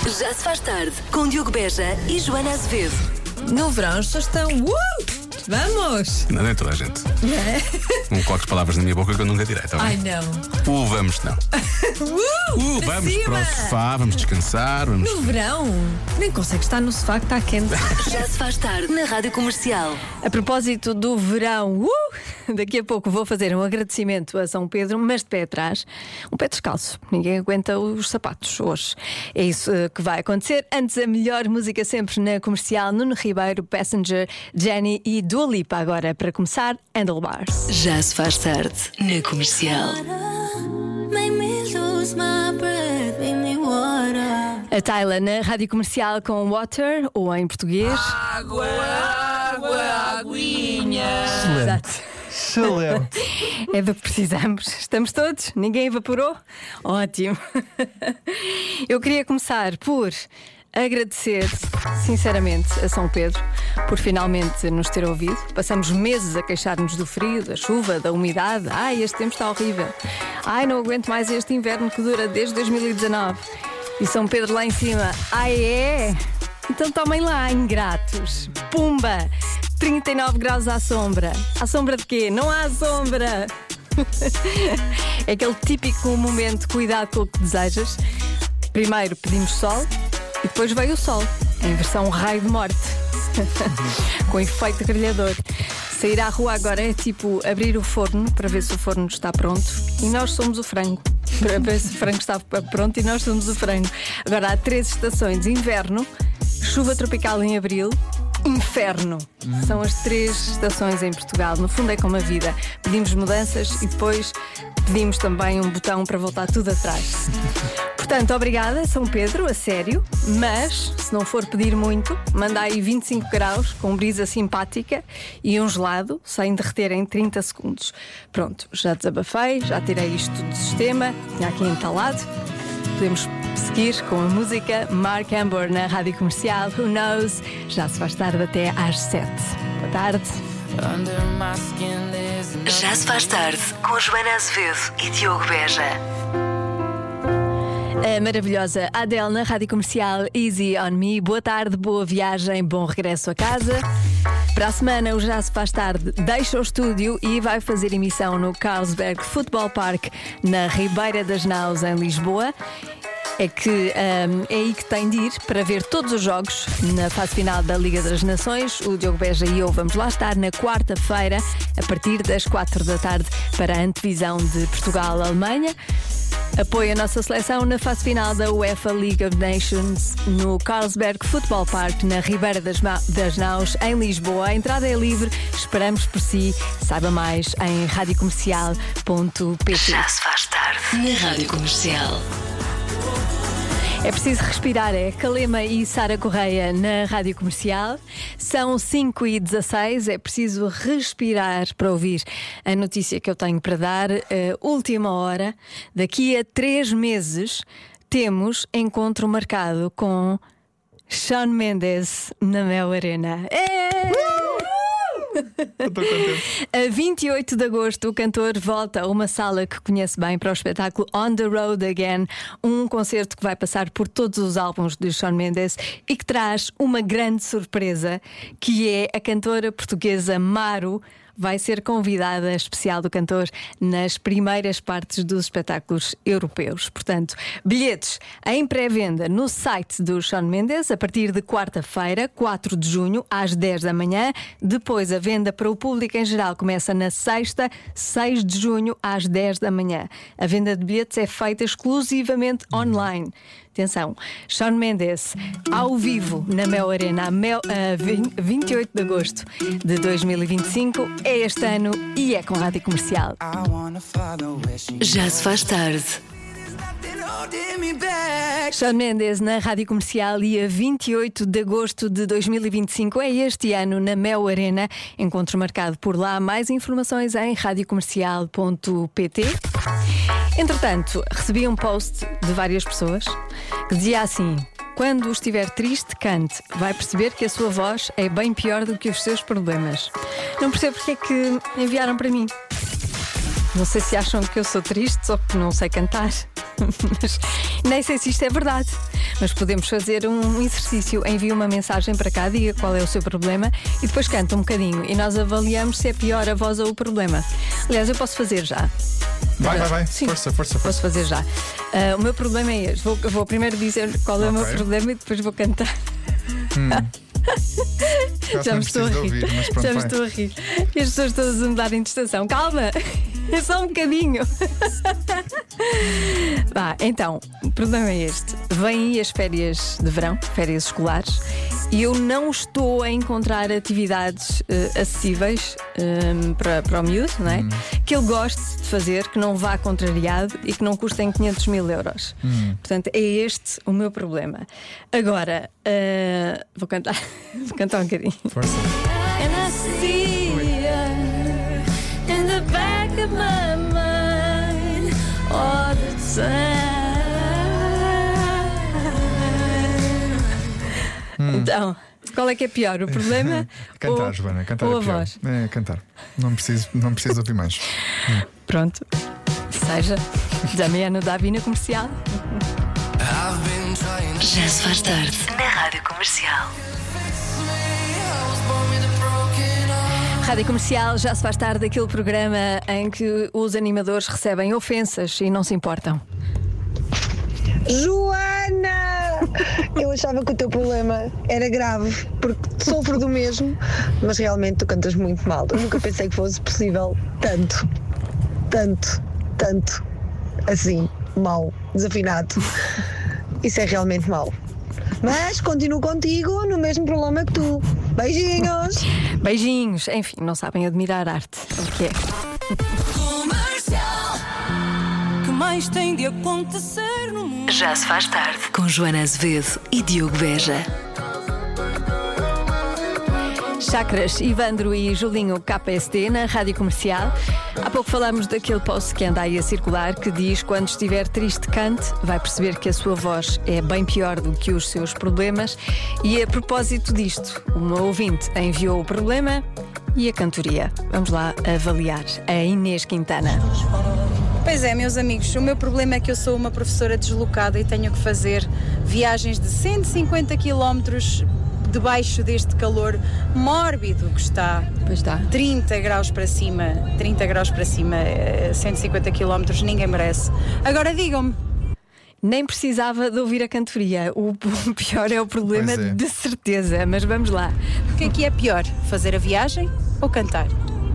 Já se faz tarde, com Diogo Beja e Joana Azevedo. No verão as pessoas estão. Vamos! Não é toda a gente. Não coloques palavras na minha boca que eu nunca direi, tá bem? Ai não! Vamos não. Vamos cima. para o sofá, vamos descansar. Vamos... No verão, nem consegue estar no sofá que está quente. Já se faz tarde, na Rádio Comercial. A propósito do verão, daqui a pouco vou fazer um agradecimento a São Pedro, mas de pé atrás, um pé descalço. Ninguém aguenta os sapatos hoje. É isso que vai acontecer. Antes, a melhor música sempre na Comercial: Nuno Ribeiro, Passenger, Jenny e Dua Lipa. Agora, para começar, Handlebars. Já se faz tarde, na Comercial. A Tyla na Rádio Comercial com Water, ou em português Aguinha. Exato. Excelente. É do que precisamos. Estamos todos? Ninguém evaporou? Ótimo. Eu queria começar por agradecer sinceramente a São Pedro por finalmente nos ter ouvido. Passamos meses a queixar-nos do frio, da chuva, da umidade. Ai, este tempo está horrível. Ai, não aguento mais este inverno que dura desde 2019. E São Pedro lá em cima: ai é? Então tomem lá, ingratos. Pumba! 39 graus à sombra. À sombra de quê? Não há sombra! É aquele típico momento de cuidado com o que desejas. Primeiro pedimos sol e depois veio o sol, em versão raio de morte. Com efeito grelhador. Sair à rua agora é tipo abrir o forno para ver se o forno está pronto e nós somos o frango. Para ver se o frango está pronto e nós somos o frango. Agora há 3 estações: inverno, chuva tropical em abril, inferno. São as 3 estações em Portugal. No fundo é como a vida. Pedimos mudanças e depois pedimos também um botão para voltar tudo atrás. Portanto, obrigada, São Pedro, a sério. Mas, se não for pedir muito, manda aí 25 graus com brisa simpática e um gelado sem derreter em 30 segundos. Pronto, já desabafei, já tirei isto do sistema, tinha aqui entalado. Podemos seguir com a música. Mark Amber na Rádio Comercial. Who knows? Já se faz tarde até às 7. Boa tarde. Já se faz tarde, com Joana Azevedo e Diogo Beja. A maravilhosa Adele na Rádio Comercial. Easy on me. Boa tarde, boa viagem, bom regresso a casa. Para a semana o Já se faz tarde deixa o estúdio e vai fazer emissão no Carlsberg Football Park, na Ribeira das Naus, em Lisboa. É que é aí que tem de ir para ver todos os jogos na fase final da Liga das Nações. O Diogo Beja e eu vamos lá estar na quarta-feira, a partir das 4 da tarde, para a antevisão de Portugal-Alemanha. Apoia a nossa seleção na fase final da UEFA League of Nations no Carlsberg Football Park, na Ribeira das Naus, em Lisboa. A entrada é livre, esperamos por si. Saiba mais em radiocomercial.pt. Já se faz tarde, na Rádio Comercial. É preciso respirar, é Calema e Sara Correia na Rádio Comercial. São 5h16, é preciso respirar para ouvir a notícia que eu tenho para dar. Última hora, daqui a 3 meses temos encontro marcado com Shawn Mendes na Mel Arena. Estou contente. A 28 de agosto, o cantor volta a uma sala que conhece bem para o espetáculo On the Road Again, um concerto que vai passar por todos os álbuns de Shawn Mendes e que traz uma grande surpresa, que é a cantora portuguesa Maro. Vai ser convidada especial do cantor nas primeiras partes dos espetáculos europeus. Portanto, bilhetes em pré-venda no site do Shawn Mendes a partir de quarta-feira, 4 de junho, às 10 da manhã. Depois, a venda para o público em geral começa na sexta, 6 de junho, às 10 da manhã. A venda de bilhetes é feita exclusivamente online. Atenção, Shawn Mendes ao vivo na Mel Arena, 28 de agosto de 2025. É este ano e é com Rádio Comercial. Já se faz tarde. Shawn Mendes na Rádio Comercial e a 28 de agosto de 2025 é este ano na Mel Arena. Encontro marcado por lá. Mais informações em radiocomercial.pt. Entretanto, recebi um post de várias pessoas que dizia assim: quando estiver triste, cante. Vai perceber que a sua voz é bem pior do que os seus problemas. Não percebo porque é que enviaram para mim. Não sei se acham que eu sou triste ou que não sei cantar. Mas nem sei se isto é verdade. Mas podemos fazer um exercício. Envie uma mensagem para cá, diga qual é o seu problema e depois canta um bocadinho. E nós avaliamos se é pior a voz ou o problema. Aliás, eu posso fazer já. Vai. Sim. Força. Posso fazer já. O meu problema é este. Vou primeiro dizer qual é o meu problema e depois vou cantar. Já me estou a rir. Ouvir, mas pronto, Já me estou a rir. E as pessoas todas a mudarem de estação. Calma! É só um bocadinho. Então, o problema é este. Vêm aí as férias de verão, férias escolares, e eu não estou a encontrar atividades acessíveis para o miúdo, não é? Que ele goste de fazer, que não vá contrariado e que não custem 500 mil euros. Portanto, é este o meu problema. Agora, vou cantar um bocadinho. Força. And I see you in the back of my mind all the time. Então, qual é que é pior? O problema? Cantar, Joana, cantar ou é a pior. voz? É cantar. Não preciso ouvir mais. Pronto. Seja, já no Davi na comercial. Já se faz tarde na Rádio Comercial. Rádio Comercial, já se faz tarde, aquele programa em que os animadores recebem ofensas e não se importam. Joana! Eu achava que o teu problema era grave, porque sofro do mesmo, mas realmente tu cantas muito mal. Eu nunca pensei que fosse possível tanto, assim, mal, desafinado. Isso é realmente mau. Mas continuo contigo no mesmo problema que tu. Beijinhos! Beijinhos! Enfim, não sabem admirar arte. O que é? Que mais tem de acontecer no mundo? Já se faz tarde com Joana Azevedo e Diogo Beja. Chakras, Ivandro e Julinho KST na Rádio Comercial. Há pouco falámos daquele post que anda aí a circular que diz: quando estiver triste, cante, vai perceber que a sua voz é bem pior do que os seus problemas. E a propósito disto, uma ouvinte enviou o problema e a cantoria. Vamos lá avaliar. A Inês Quintana. Pois é, meus amigos, o meu problema é que eu sou uma professora deslocada e tenho que fazer viagens de 150 km debaixo deste calor mórbido que está. Pois está. 30 graus para cima, 150 km, ninguém merece. Agora digam-me. Nem precisava de ouvir a cantoria. O pior é o problema, Pois é. de certeza. Mas vamos lá. O que é pior? Fazer a viagem ou cantar?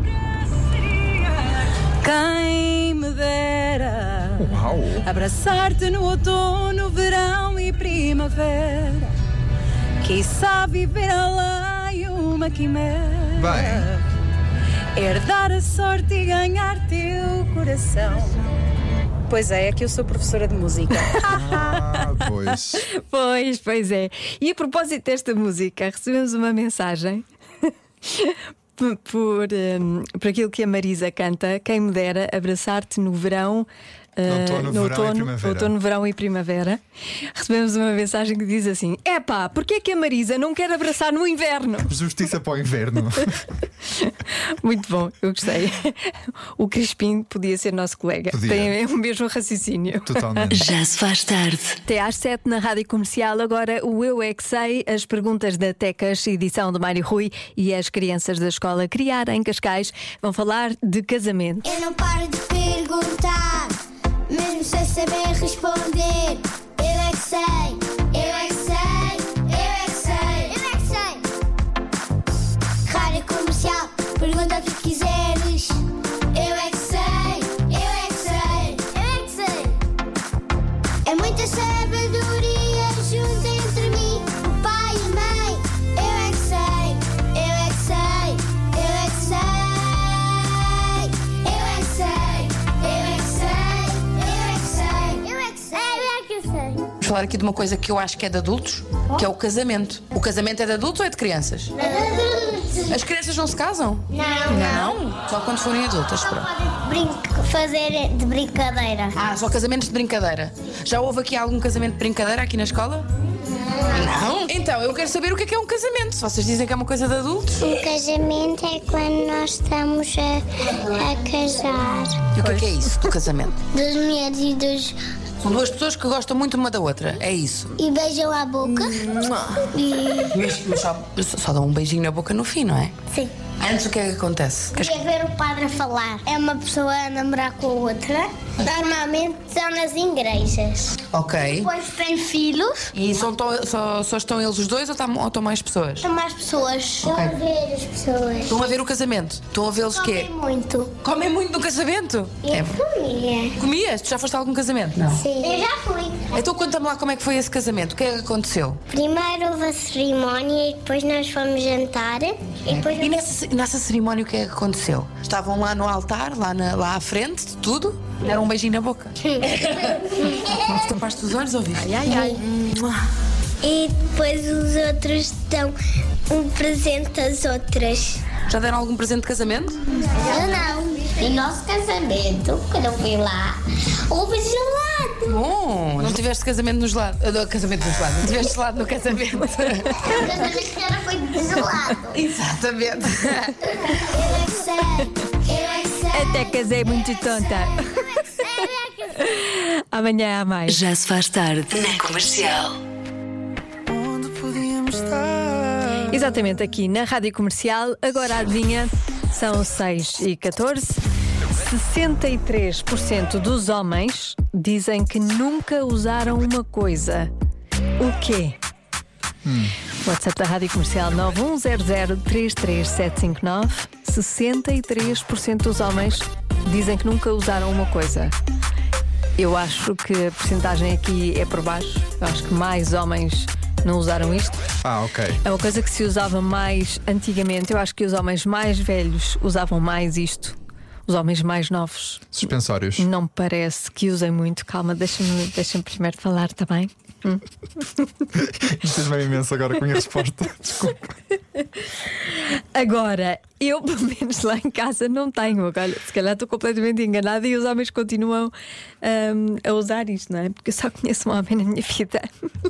Quem me dera Uau! abraçar-te no outono, verão e primavera. Quiçá viver além uma quimera. Herdar a sorte e ganhar teu coração. Pois é que eu sou professora de música. Pois. Pois é. E a propósito desta música, recebemos uma mensagem por aquilo que a Marisa canta. Quem me dera abraçar-te no verão. Outono, verão e primavera. Recebemos uma mensagem que diz assim: epá, porquê é que a Marisa não quer abraçar no inverno? Justiça para o inverno. Muito bom, eu gostei. O Crispim podia ser nosso colega. Podia. Tem o mesmo raciocínio. Totalmente. Já se faz tarde. Até às 7 na Rádio Comercial. Agora o Eu É Que Sei, as perguntas da Tecas, edição de Mário Rui, e as crianças da escola Criar em Cascais vão falar de casamento. Eu não paro de perguntar, mesmo sem saber responder. Eu é que sei, eu é que sei, eu é que sei, eu é que sei. Rádio Comercial, pergunta o que quiseres. Eu é que sei, eu é que sei, eu é que sei. É muita sabedoria junto entre mim, o pai e a mãe. Eu é que sei, eu é que sei, eu é que sei. Eu é que sei, eu é que sei, eu é que sei, eu é que sei, eu é que sei. Vamos falar aqui de uma coisa que eu acho que é de adultos, que é o casamento. O casamento é de adultos ou é de crianças? As crianças não se casam? Não? Só quando forem adultas, pronto. Fazer de brincadeira. Ah, só casamentos de brincadeira. Já houve aqui algum casamento de brincadeira aqui na escola? Não? Então, eu quero saber o que é um casamento. Se vocês dizem que é uma coisa de adultos. Um casamento é quando nós estamos a casar. E o que é isso do casamento? Das mulheres e São duas pessoas que gostam muito uma da outra, é isso. E beijam a boca. Mas só dão um beijinho na boca no fim, não é? Sim. Antes o que é que acontece? Quer ver o padre a falar? É uma pessoa a namorar com a outra. Normalmente são nas igrejas. Ok. Depois tem filhos. E só estão eles os dois ou estão mais pessoas? São mais pessoas. Estão a ver as pessoas. Estão a ver o casamento? Estão a vê-los quê? Comem muito. Comem muito no casamento? Eu comia. Comias? Tu já foste a algum casamento? Não. Sim. Eu já fui. Então conta-me lá como é que foi esse casamento. O que é que aconteceu? Primeiro houve a cerimónia e depois nós fomos jantar. E depois E nessa cerimónia o que é que aconteceu? Estavam lá no altar, lá à frente de tudo? Deram um beijinho na boca? Tapaste os olhos, ouviste? Ai. E depois os outros dão um presente às outras. Já deram algum presente de casamento? Eu não. No nosso casamento, quando eu fui lá, houve gelado. Bom, não tiveste casamento no gelado. Casamento no gelado, não tiveste gelado no casamento. O casamento era foi de gelado. Exatamente. Eu é que sei. Até casei muito tonta. Amanhã há mais. Já se faz tarde na Comercial. Exatamente aqui na Rádio Comercial. Agora adivinha, são 6h14. 63% dos homens dizem que nunca usaram uma coisa. O quê? WhatsApp da Rádio Comercial 910033759. 63% dos homens dizem que nunca usaram uma coisa. Eu acho que a porcentagem aqui é por baixo. Eu acho que mais homens não usaram isto. Ok. É uma coisa que se usava mais antigamente. Eu acho que os homens mais velhos usavam mais isto. Os homens mais novos Suspensórios. não me parece que usem muito. Calma, deixa-me primeiro falar, está bem? Fez-me imenso agora com a minha resposta. Desculpa. Agora, eu pelo menos lá em casa não tenho. Agora, se calhar estou completamente enganada e os homens continuam a usar isto, não é? Porque eu só conheço um homem na minha vida.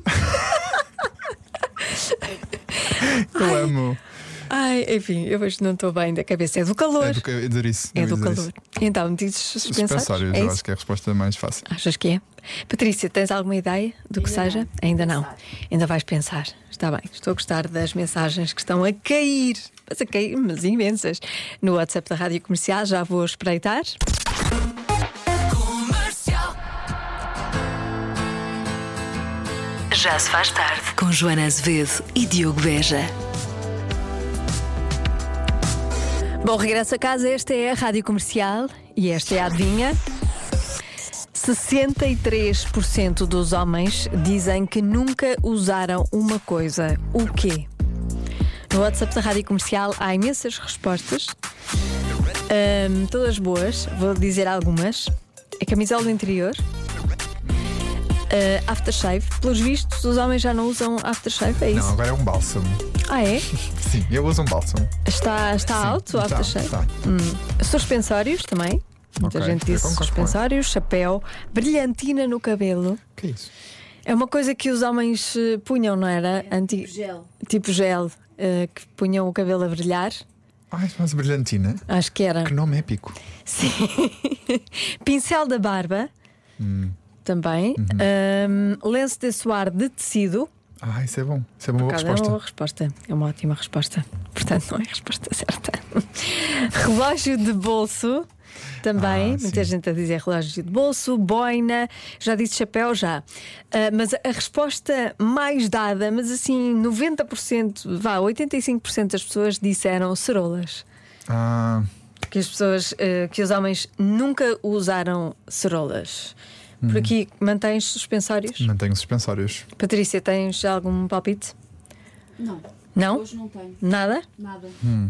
Eu amo. Ai, enfim, eu hoje não estou bem da cabeça. É do calor. É do isso. É do calor. Então, dizes suspensórios? Suspensórios, É eu isso? acho que é a resposta mais fácil. Achas que é? Patrícia, tens alguma ideia do que seja? Ainda não. Ainda vais pensar. Está bem. Estou a gostar das mensagens que estão a cair. Mas a cair, mas imensas. No WhatsApp da Rádio Comercial, já vou espreitar. Já se faz tarde com Joana Azevedo e Diogo Beja. Bom, regresso a casa. Esta é a Rádio Comercial e esta é a adivinha. 63% dos homens dizem que nunca usaram uma coisa. O quê? No WhatsApp da Rádio Comercial há imensas respostas. Todas boas. Vou dizer algumas. A camisola interior. Aftershave. Pelos vistos, os homens já não usam aftershave, é isso? Não, agora é um bálsamo. Ah, é? Sim, eu uso um bálsamo. Está alto o aftershave? Tá. Suspensórios também. Muita Ok, gente eu disse concordo com suspensórios, chapéu, brilhantina no cabelo. O que é isso? É uma coisa que os homens punham, não era? Tipo gel, que punham o cabelo a brilhar. Ai, mas brilhantina. Acho que era. Que nome épico. Sim. Pincel da barba. Também. Lenço de suar de tecido. Ah, isso é bom. Isso é uma boa É uma resposta. boa resposta. É uma ótima resposta. Portanto, não é a resposta certa. Relógio de bolso. Também, muita gente a dizer relógio de bolso, boina, já disse chapéu, já. Mas a resposta mais dada, mas assim, 90%, 85% das pessoas disseram cerolas. Que as pessoas, que os homens nunca usaram cerolas. Por aqui, mantens suspensórios? Mantenho suspensórios. Patrícia, tens algum palpite? Não. Não? Hoje não tenho. Nada? Nada.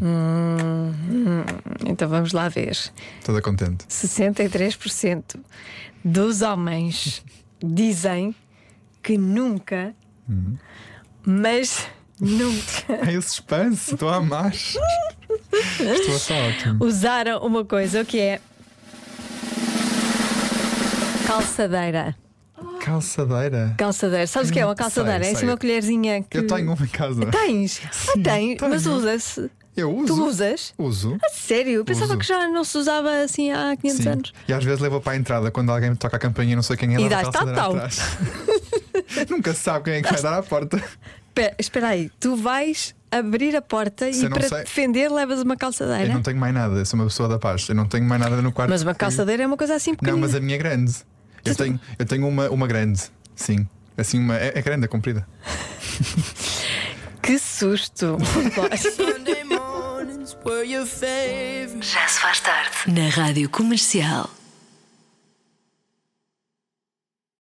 Então vamos lá ver. Toda contente. 63% dos homens dizem que nunca, mas nunca Ai, o suspense, estou a amar. Estou a estar ótimo. usaram uma coisa, o que é calçadeira. Calçadeira. Calçadeira. Sabes o que é uma calçadeira? É assim sei. uma colherzinha que. Eu tenho uma em casa. Tens? Sim, Tem, tenho. mas usa-se. Eu uso. Tu usas? Uso. A sério? Eu pensava Uso. que já não se usava assim há 500 Sim. anos. E às vezes levo para a entrada quando alguém me toca a campainha, não sei quem é, E leva a dás calçadeira tal. atrás. Nunca se sabe quem é que vai dar à porta. Espera aí, tu vais abrir a porta Se e eu não para sei- te defender levas uma Eu calçadeira. não tenho mais nada, eu sou uma pessoa da paz. Eu não tenho mais nada no quarto. Mas uma calçadeira é uma coisa assim pequenina. Não, mas a minha é grande. Eu tenho uma grande, sim. Assim, é grande, é comprida. Que susto! Já se faz tarde na Rádio Comercial.